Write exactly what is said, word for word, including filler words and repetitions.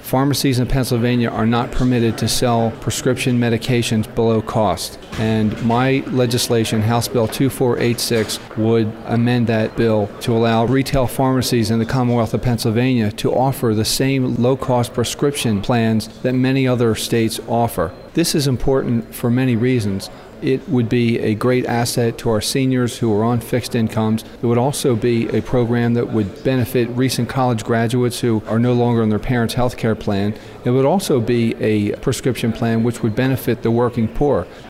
Pharmacies in Pennsylvania are not permitted to sell prescription medications below cost. And my legislation, House Bill two four eight six, would amend that bill to allow retail pharmacies in the Commonwealth of Pennsylvania to offer the same low-cost prescription plans that many other states offer. This is important for many reasons. It would be a great asset to our seniors who are on fixed incomes. It would also be a program that would benefit recent college graduates who are no longer on their parents' health care plan. It would also be a prescription plan which would benefit the working poor.